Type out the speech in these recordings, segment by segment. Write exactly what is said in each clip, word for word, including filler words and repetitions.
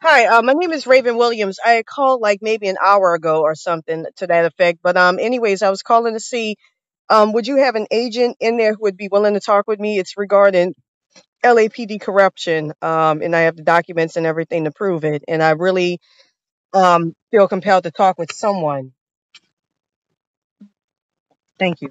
Hi, uh, my name is Raven Williams. I had called like maybe an hour ago or something to that effect. But um, anyways, I was calling to see, um, would you have an agent in there who would be willing to talk with me? It's regarding L A P D corruption, um, and I have the documents and everything to prove it. And I really um feel compelled to talk with someone. Thank you.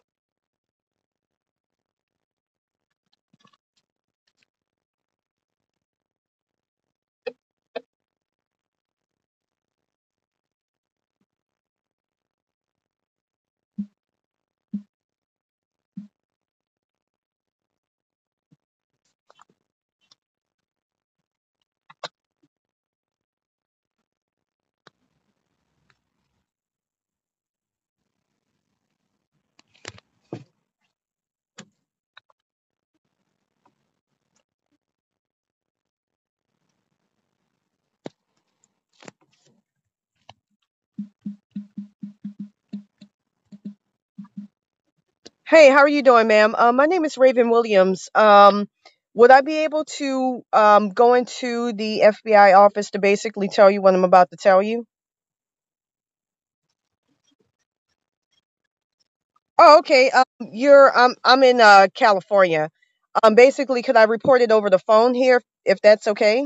Hey, how are you doing, ma'am? Uh, my name is Raven Williams. Um, would I be able to um go into the F B I office to basically tell you what I'm about to tell you? Oh, okay. Um, you're um, I'm in uh California. Um, basically, could I report it over the phone here, if that's okay?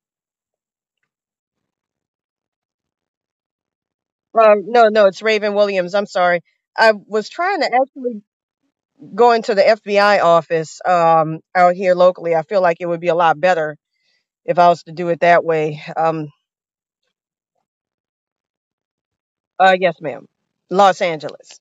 Uh, no, no, it's Raven Williams. I'm sorry. I was trying to actually go into the F B I office um out here locally. I feel like it would be a lot better if I was to do it that way. Um, uh, yes, ma'am. Los Angeles.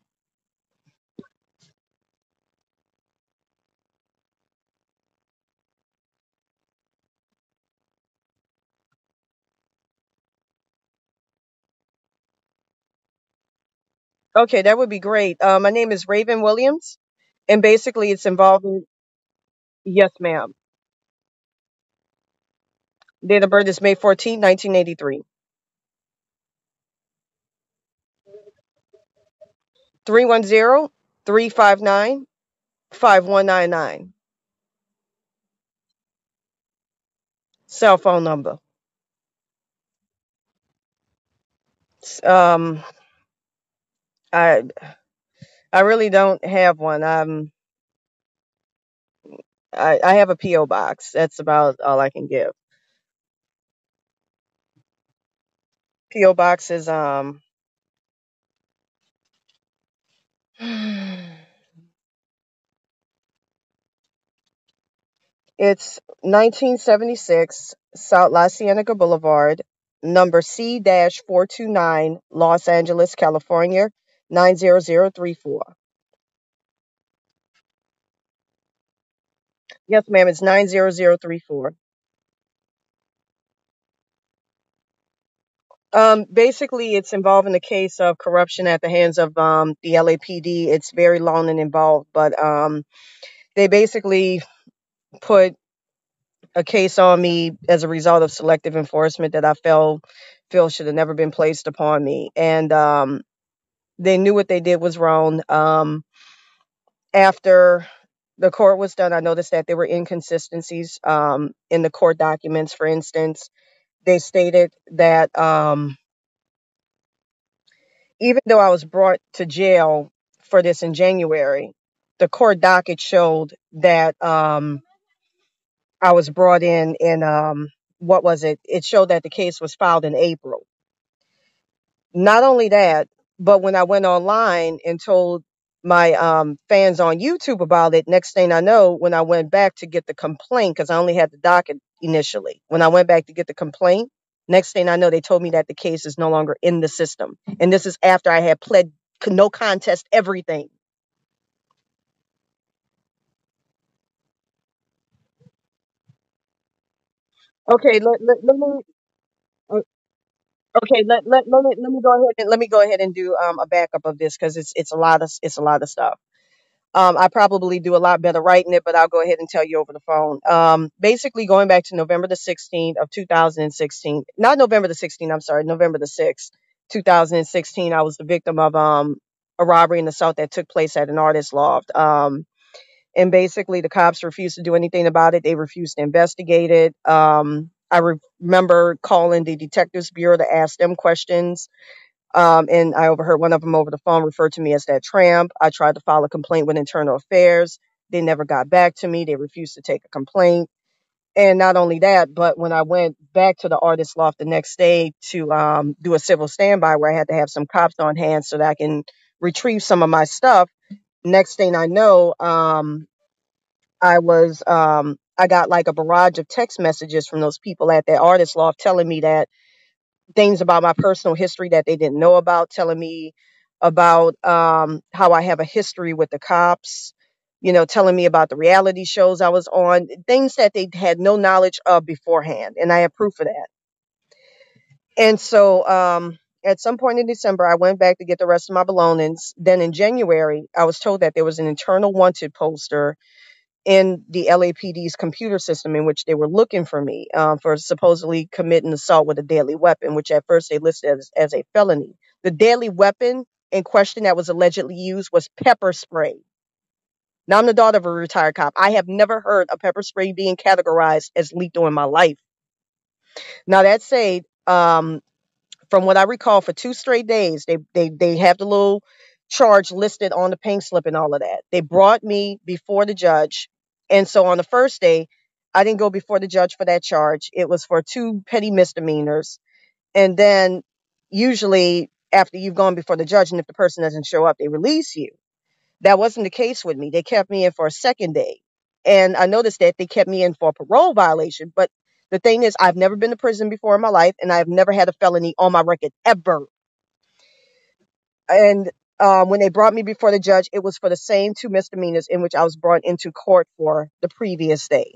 Okay, that would be great. Uh, my name is Raven Williams, and basically, it's involving. Yes, ma'am. Date of birth is May fourteenth, nineteen eighty-three. Three one zero three five nine five one nine nine. Cell phone number. Um, I I really don't have one. Um, I I have a P O box. That's about all I can give. P O box is um. It's nineteen seventy-six South La Cienega Boulevard, number C four two nine, Los Angeles, California, nine zero zero three four. Yes, ma'am. It's nine zero zero three four. Um, basically, it's involving a case of corruption at the hands of um, the L A P D. It's very long and involved, but um, they basically put a case on me as a result of selective enforcement that I felt feel should have never been placed upon me. And um, they knew what they did was wrong. Um, after the court was done, I noticed that there were inconsistencies um, in the court documents. For instance, they stated that um, even though I was brought to jail for this in January, the court docket showed that um, I was brought in in um, what was it? It showed that the case was filed in April. Not only that, but when I went online and told my um, fans on YouTube about it, next thing I know, when I went back to get the complaint, because I only had the docket initially, when I went back to get the complaint, next thing I know, they told me that the case is no longer in the system. And this is after I had pled no contest everything. Okay, let, let, let me. uh, Okay, let, let, let me let me go ahead and let me go ahead and do um, a backup of this because it's it's a lot of it's a lot of stuff. Um, I probably do a lot better writing it, but I'll go ahead and tell you over the phone. Um, basically, going back to November the sixteenth of two thousand sixteen, not November the sixteenth, I'm sorry, November the sixth, two thousand sixteen, I was the victim of um, a robbery and assault that took place at an artist loft. Um, and basically, the cops refused to do anything about it. They refused to investigate it. Um, I re- remember calling the Detectives Bureau to ask them questions. Um, and I overheard one of them over the phone refer to me as that tramp. I tried to file a complaint with Internal Affairs. They never got back to me. They refused to take a complaint. And not only that, but when I went back to the artist loft the next day to um, do a civil standby where I had to have some cops on hand so that I can retrieve some of my stuff, next thing I know, um, I was um, I got like a barrage of text messages from those people at that artist loft telling me that things about my personal history that they didn't know about, telling me about um, how I have a history with the cops, you know, telling me about the reality shows I was on, things that they had no knowledge of beforehand. And I have proof of that. And so um, at some point in December, I went back to get the rest of my belongings. Then in January, I was told that there was an internal wanted poster in the L A P D's computer system in which they were looking for me um, for supposedly committing assault with a deadly weapon, which at first they listed as, as a felony. The deadly weapon in question that was allegedly used was pepper spray. Now, I'm the daughter of a retired cop. I have never heard of pepper spray being categorized as lethal in my life. Now, that said, um, from what I recall, for two straight days, they they they have the little charge listed on the pink slip and all of that. They brought me before the judge, and so on the first day, I didn't go before the judge for that charge. It was for two petty misdemeanors, and then usually after you've gone before the judge, and if the person doesn't show up, they release you. That wasn't the case with me. They kept me in for a second day, and I noticed that they kept me in for a parole violation, but the thing is, I've never been to prison before in my life, and I've never had a felony on my record ever. And um, when they brought me before the judge, it was for the same two misdemeanors in which I was brought into court for the previous day.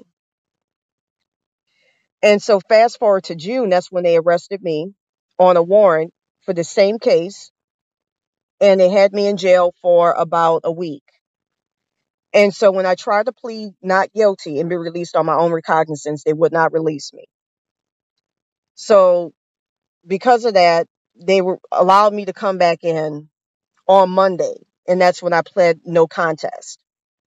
And so, fast forward to June, that's when they arrested me on a warrant for the same case, and they had me in jail for about a week. And so, when I tried to plead not guilty and be released on my own recognizance, they would not release me. So, because of that, they were allowed me to come back in on Monday, and that's when I pled no contest.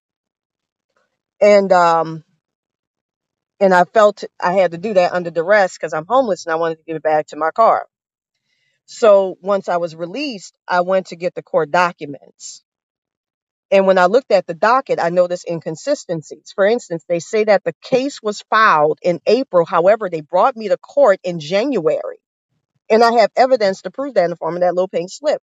And um, and I felt I had to do that under duress because I'm homeless and I wanted to get back to my car. So once I was released, I went to get the court documents. And when I looked at the docket, I noticed inconsistencies. For instance, they say that the case was filed in April. However, they brought me to court in January. And I have evidence to prove that in the form of that little pink slip.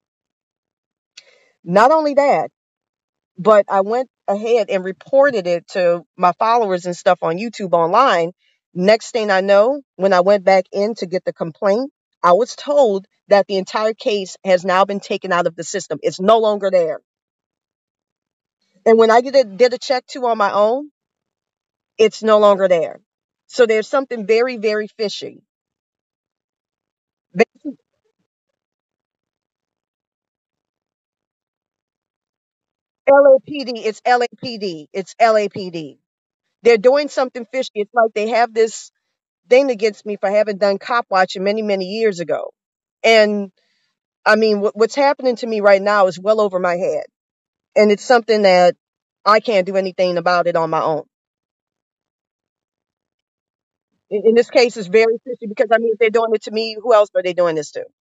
Not only that, but I went ahead and reported it to my followers and stuff on YouTube online. Next thing I know, when I went back in to get the complaint, I was told that the entire case has now been taken out of the system. It's no longer there. And when I did a, did a check too on my own, it's no longer there. So there's something very, very fishy. L A P D, it's L A P D, it's L A P D. They're doing something fishy. It's like they have this thing against me for having done cop watching many, many years ago. And I mean, what, what's happening to me right now is well over my head. And it's something that I can't do anything about it on my own. In, in this case, it's very fishy because I mean, if they're doing it to me, who else are they doing this to?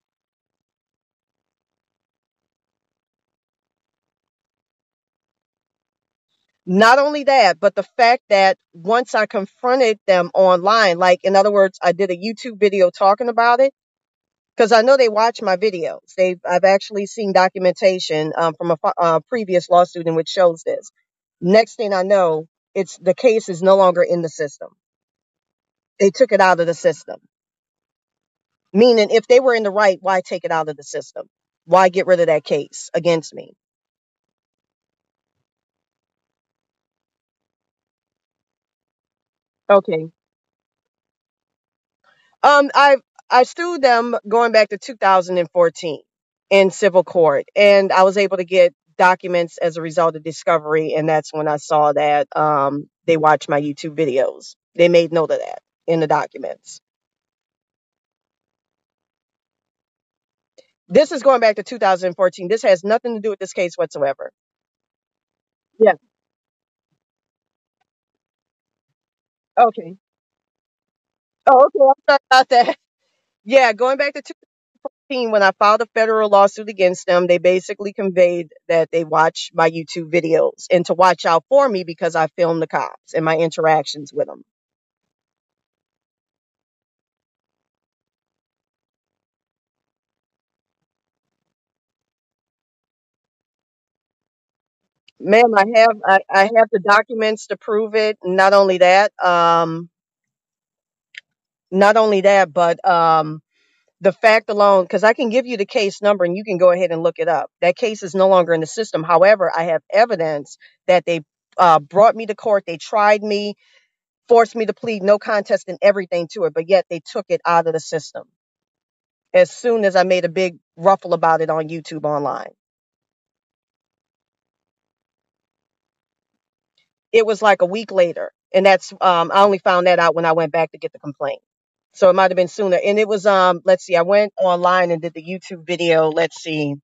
Not only that, but the fact that once I confronted them online, like in other words, I did a YouTube video talking about it because I know they watch my videos. They've I've actually seen documentation um, from a uh, previous lawsuit in which shows this. Next thing I know, it's the case is no longer in the system. They took it out of the system. Meaning, if they were in the right, why take it out of the system? Why get rid of that case against me? Okay. Um, I I sued them going back to two thousand fourteen in civil court, and I was able to get documents as a result of discovery, and that's when I saw that um they watched my YouTube videos. They made note of that in the documents. This is going back to two thousand fourteen. This has nothing to do with this case whatsoever. Yeah. Okay. Oh, okay. I'm sorry about that. Yeah, going back to two thousand fourteen, when I filed a federal lawsuit against them, they basically conveyed that they watch my YouTube videos and to watch out for me because I filmed the cops and my interactions with them. Ma'am, I have I, I have the documents to prove it. Not only that, um, not only that, but um, the fact alone, because I can give you the case number and you can go ahead and look it up. That case is no longer in the system. However, I have evidence that they uh, brought me to court. They tried me, forced me to plead no contest and everything to it, but yet they took it out of the system as soon as I made a big ruffle about it on YouTube online. It was like a week later, and that's um, I only found that out when I went back to get the complaint. So it might have been sooner. And it was um let's see, I went online and did the YouTube video. Let's see.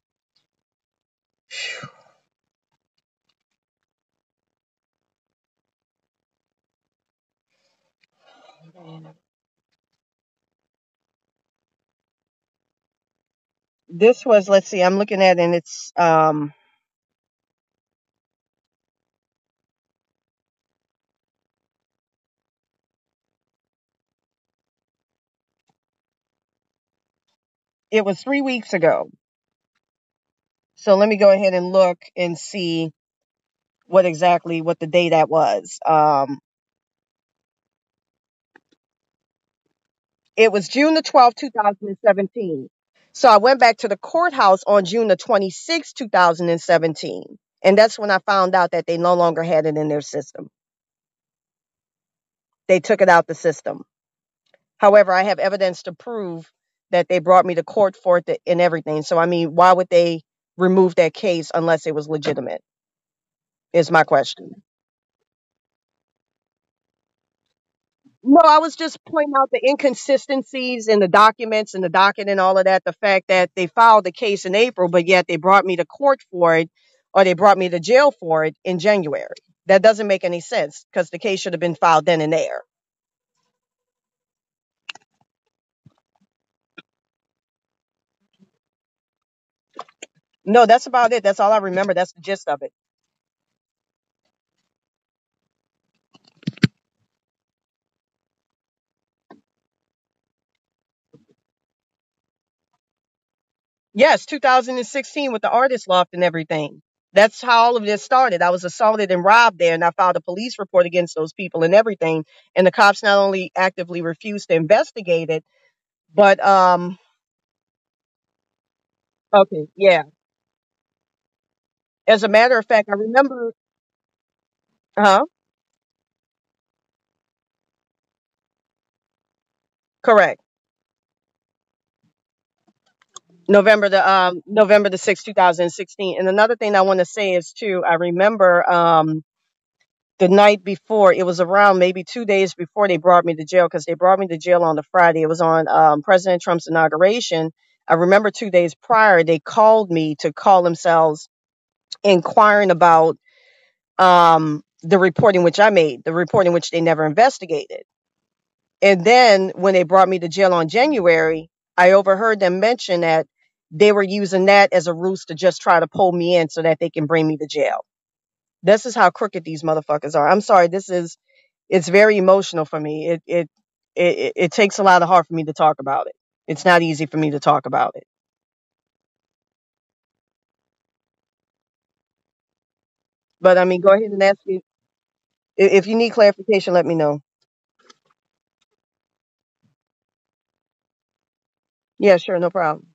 This was, let's see, I'm looking at it and it's um it was three weeks ago. So let me go ahead and look and see what exactly what the day that was. Um it was June the twelfth, two thousand seventeen. So I went back to the courthouse on June the twenty-sixth, two thousand seventeen. And that's when I found out that they no longer had it in their system. They took it out the system. However, I have evidence to prove that they brought me to court for it and everything. So, I mean, why would they remove that case unless it was legitimate? Is my question. No, I was just pointing out the inconsistencies in the documents and the docket and all of that. The fact that they filed the case in April, but yet they brought me to court for it or they brought me to jail for it in January. That doesn't make any sense because the case should have been filed then and there. No, that's about it. That's all I remember. That's the gist of it. Yes, two thousand sixteen with the artist loft and everything. That's how all of this started. I was assaulted and robbed there, and I filed a police report against those people and everything. And the cops not only actively refused to investigate it, but um, okay, yeah. As a matter of fact, I remember. Huh? Correct. November the um November the sixth, two thousand sixteen. And another thing I want to say is too, I remember um the night before, it was around maybe two days before they brought me to jail because they brought me to jail on the Friday. It was on um, President Trump's inauguration. I remember two days prior, they called me to call themselves inquiring about um, the reporting which I made, the reporting which they never investigated. And then when they brought me to jail on January, I overheard them mention that they were using that as a ruse to just try to pull me in so that they can bring me to jail. This is how crooked these motherfuckers are. I'm sorry. This is it's very emotional for me. It it it it takes a lot of heart for me to talk about it. It's not easy for me to talk about it. But I mean, go ahead and ask me if you need clarification. Let me know. Yeah, sure, no problem.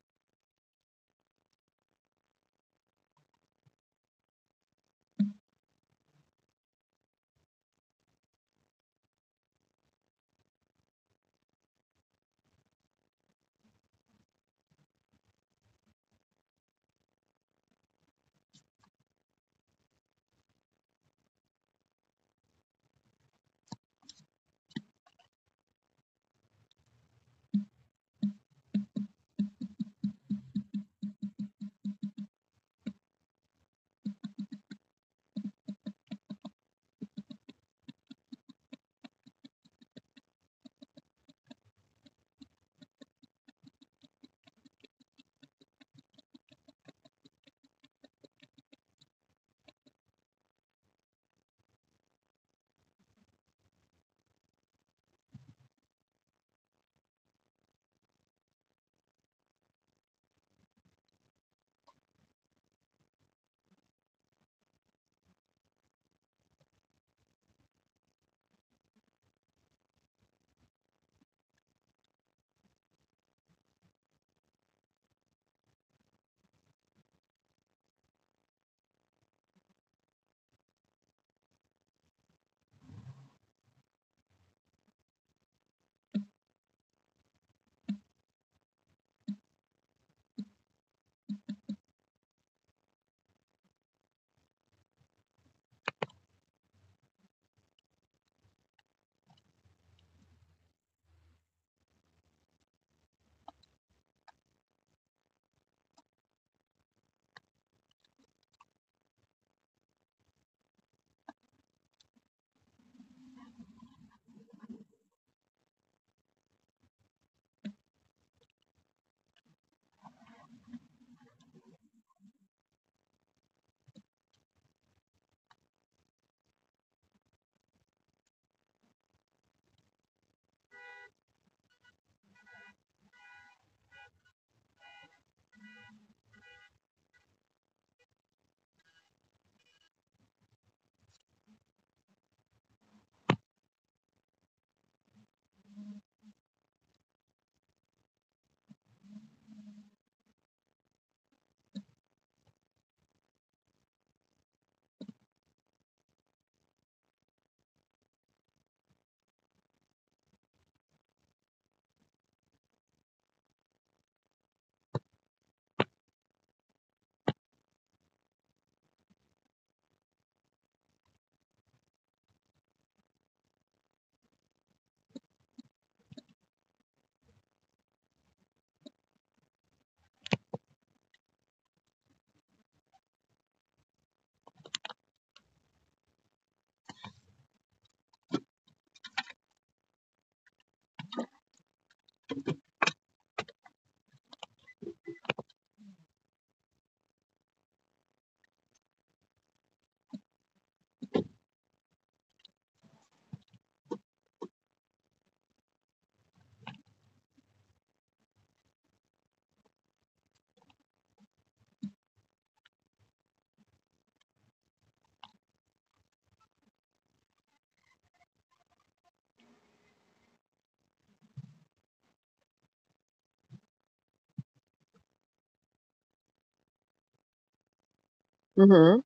Hmm.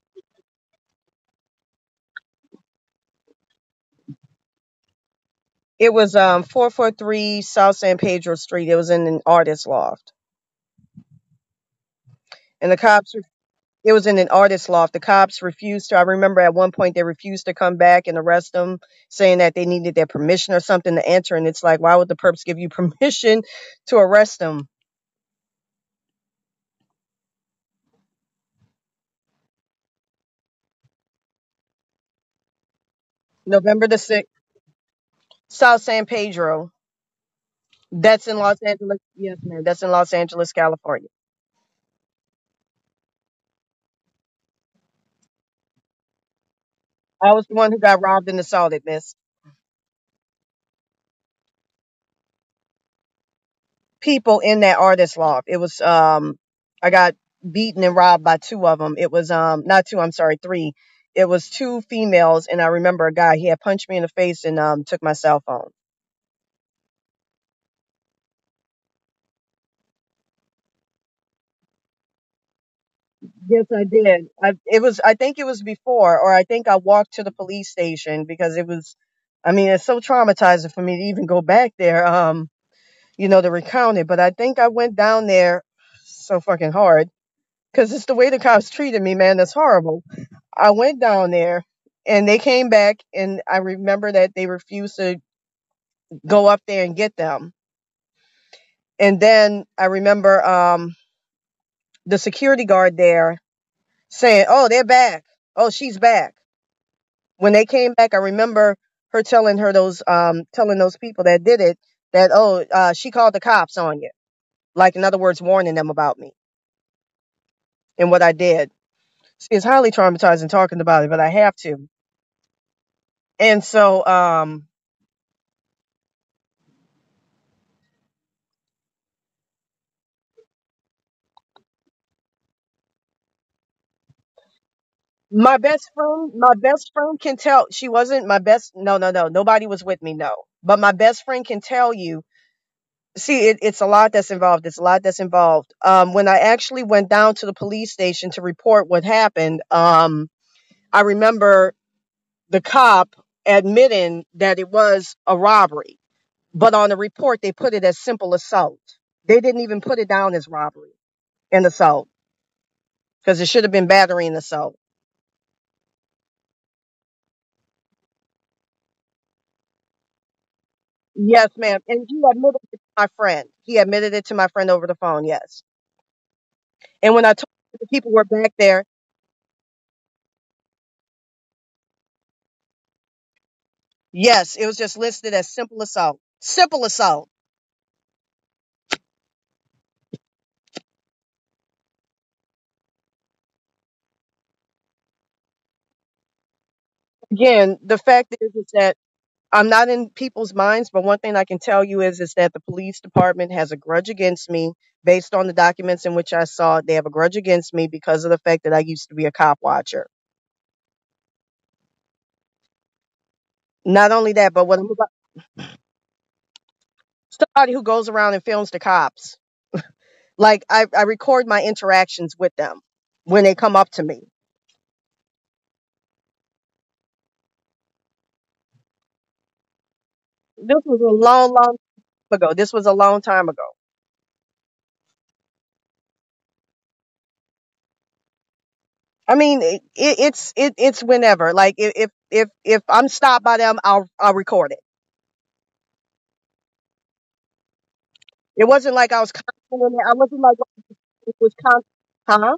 It was um four forty-three South San Pedro Street. It was in an artist loft, and the cops. It was in an artist loft. The cops refused to. I remember at one point they refused to come back and arrest them, saying that they needed their permission or something to enter. And it's like, why would the perps give you permission to arrest them? November the sixth, South San Pedro. That's in Los Angeles. Yes, ma'am. That's in Los Angeles, California. I was the one who got robbed and assaulted, miss. People in that artist loft. It was um I got beaten and robbed by two of them. It was um not two, I'm sorry, three. It was two females and I remember a guy, he had punched me in the face and um took my cell phone. Yes, I did. I it was I think it was before or I think I walked to the police station because it was I mean, it's so traumatizing for me to even go back there um you know to recount it, but I think I went down there so fucking hard because it's the way the cops treated me, man. That's horrible. I went down there and they came back and I remember that they refused to go up there and get them. And then I remember um the security guard there saying, "Oh, they're back. Oh, she's back." When they came back, I remember her telling her those um telling those people that did it that oh, uh, she called the cops on you. Like in other words, warning them about me and what I did. See, it's highly traumatizing talking about it, but I have to. And so um My best friend, my best friend can tell she wasn't my best. No, no, no. Nobody was with me. No, but my best friend can tell you. See, it, it's a lot that's involved. It's a lot that's involved. Um, when I actually went down to the police station to report what happened, um, I remember the cop admitting that it was a robbery, but on the report they put it as simple assault. They didn't even put it down as robbery and assault because it should have been battery and assault. Yes, ma'am. And he admitted it to my friend. He admitted it to my friend over the phone. Yes. And when I told the people were back there, yes, it was just listed as simple assault. Simple assault. Again, the fact is, is that I'm not in people's minds, but one thing I can tell you is, is that the police department has a grudge against me based on the documents in which I saw. They have a grudge against me because of the fact that I used to be a cop watcher. Not only that, but what I'm about, somebody who goes around and films the cops. Like I, I record my interactions with them when they come up to me. This was a long, long time ago. This was a long time ago. I mean, it, it, it's it, it's whenever. Like if if if if I'm stopped by them, I'll I'll record it. It wasn't like I was constant in it. I wasn't like it was constant. Huh?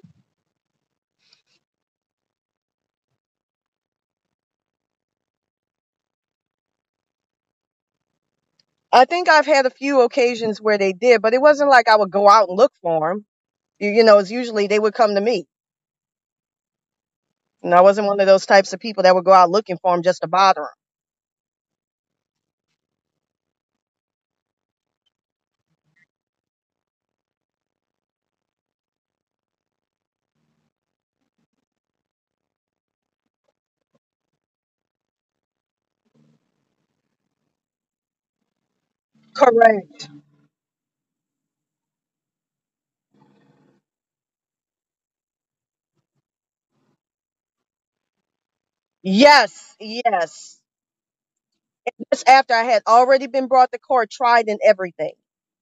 I think I've had a few occasions where they did, but it wasn't like I would go out and look for them. You, you know, it's usually they would come to me. And I wasn't one of those types of people that would go out looking for them just to bother them. Correct. Yes, yes. This after I had already been brought to court, tried and everything.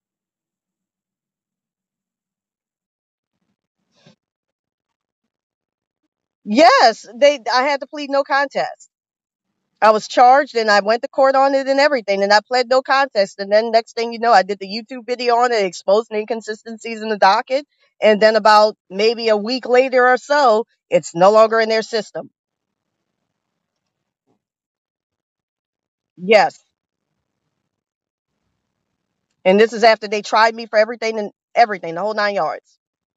Yes, they. I had to plead no contest. I was charged and I went to court on it and everything, and I pled no contest. And then next thing you know, I did the YouTube video on it, exposing inconsistencies in the docket. And then about maybe a week later or so, it's no longer in their system. Yes. And this is after they tried me for everything and everything, the whole nine yards.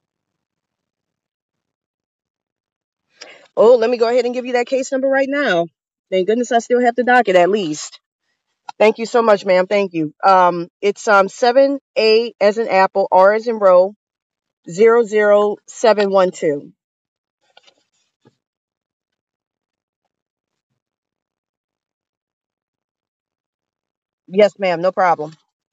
Oh, let me go ahead and give you that case number right now. Thank goodness I still have the docket at least. Thank you so much, ma'am. Thank you. Um, it's um seven A as in apple, R as in row, zero zero seven one two. Yes, ma'am. No problem.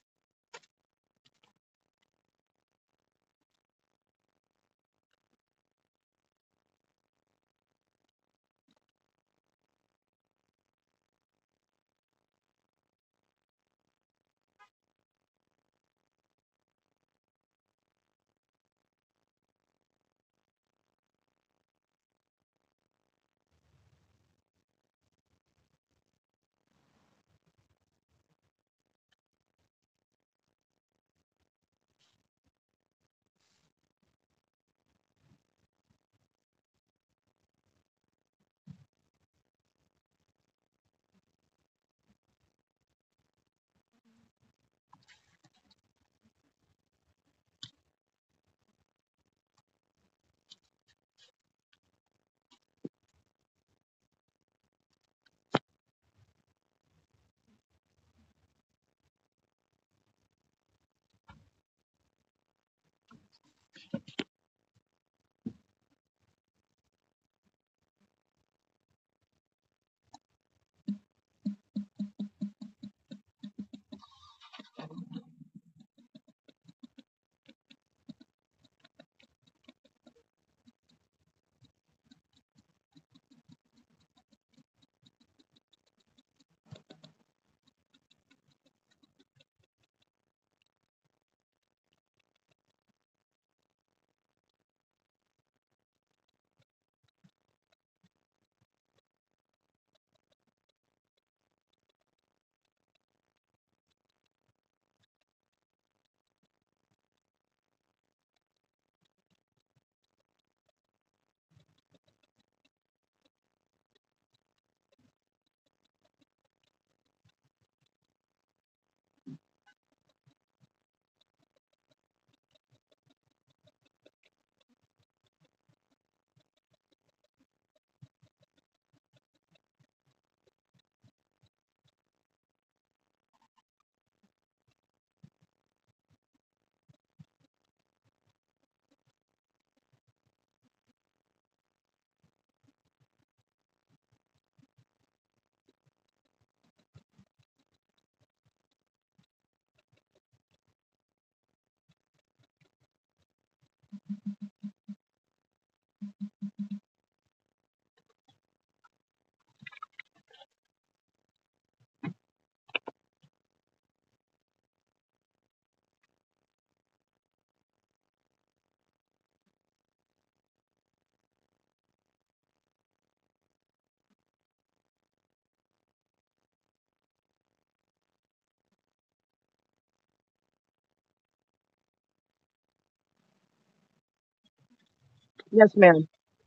Yes, ma'am.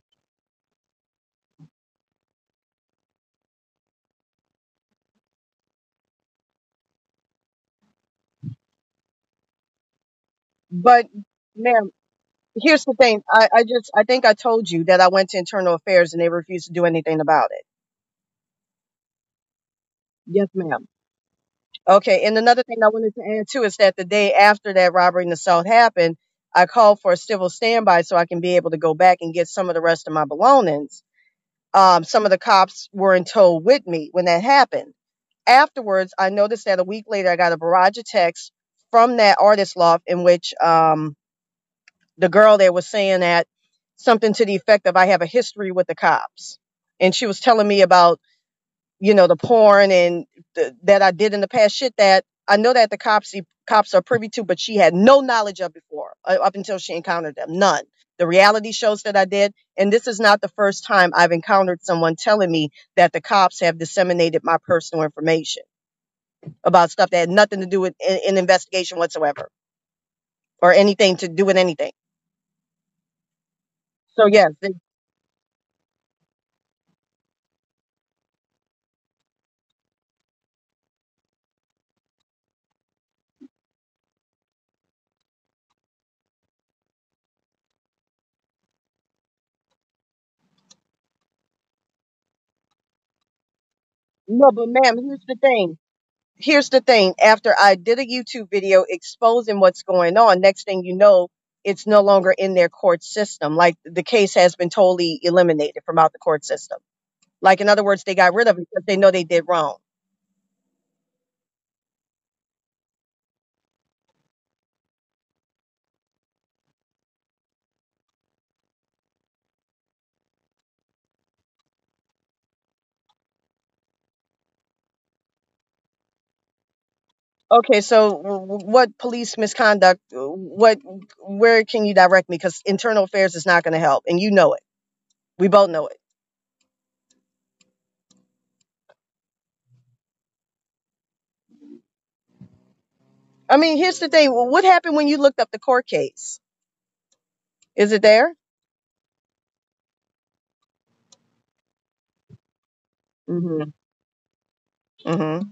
But, ma'am, here's the thing. I, I just, I think I told you that I went to internal affairs and they refused to do anything about it. Yes, ma'am. Okay. And another thing I wanted to add too is that the day after that robbery and assault happened, I called for a civil standby so I can be able to go back and get some of the rest of my belongings. Um, some of the cops were in tow with me when that happened. Afterwards, I noticed that a week later, I got a barrage of texts from that artist loft in which um, the girl there was saying that something to the effect of I have a history with the cops. and she was telling me about, you know, the porn and the, that I did in the past, shit that I know that the cops cops are privy to, but she had no knowledge of before, uh, up until she encountered them. None. The reality shows that I did, and this is not the first time I've encountered someone telling me that the cops have disseminated my personal information about stuff that had nothing to do with an, an investigation whatsoever, or anything to do with anything. So yes, they, no, but ma'am, here's the thing. Here's the thing. After I did a YouTube video exposing what's going on, next thing you know, it's no longer in their court system. Like the case has been totally eliminated from out the court system. Like in other words, they got rid of it because they know they did wrong. Okay, so what police misconduct? What, where can you direct me? Because internal affairs is not going to help, and you know it. We both know it. I mean, here's the thing. What happened when you looked up the court case? Is it there? Mm-hmm. Mm-hmm.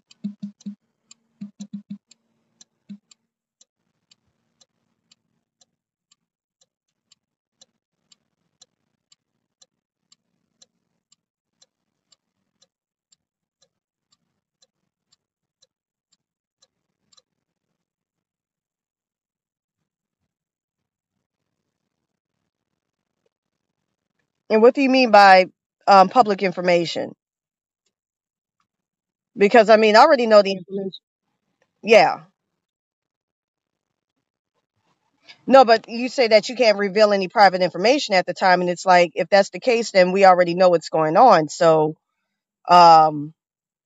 And what do you mean by um, public information? Because I mean, I already know the information. Yeah. No, but you say that you can't reveal any private information at the time, and it's like if that's the case, then we already know what's going on. So, um,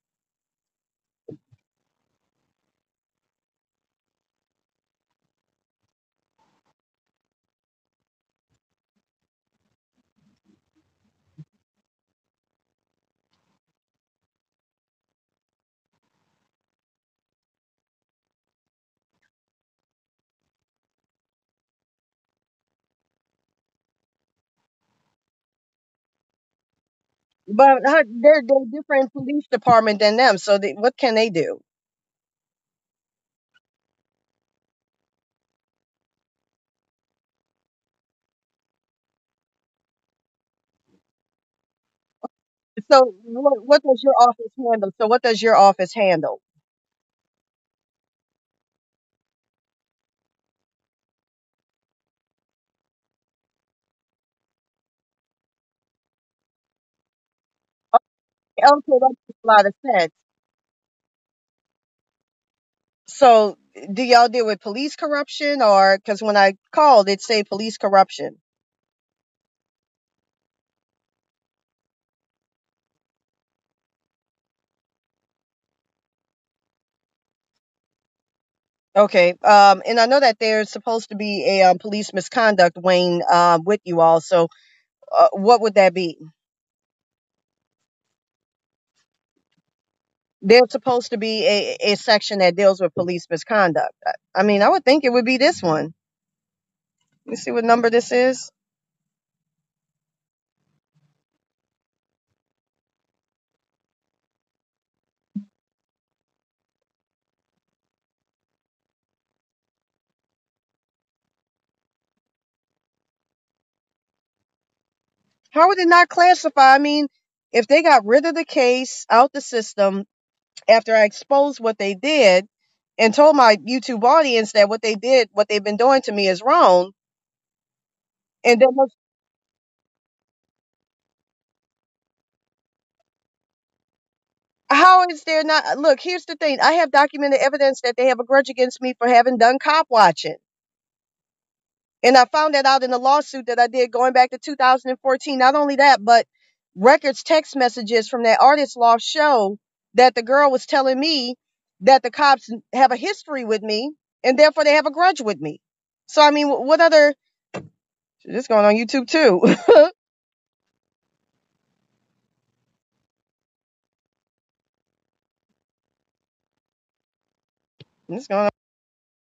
but how- they're they're different police department than them. So they, what can they do? So what what does your office handle? So what does your office handle? Okay, that makes a lot of sense. So do y'all deal with police corruption, or because when I called, it say police corruption? Okay. Um, and I know that there's supposed to be a um, police misconduct, Wayne, um, with you all. So, uh, what would that be? There's supposed to be a, a section that deals with police misconduct. I, I mean, I would think it would be this one. Let me see what number this is. How would it not classify? I mean, if they got rid of the case out the system after I exposed what they did and told my YouTube audience that what they did, what they've been doing to me is wrong, and then how is there not? Look, here's the thing. I have documented evidence that they have a grudge against me for having done cop watching. And I found that out in a lawsuit that I did going back to two thousand fourteen. Not only that, but records text messages from that artist loft show that the girl was telling me that the cops have a history with me and therefore they have a grudge with me. So, I mean, what other, this going on YouTube too. This going on.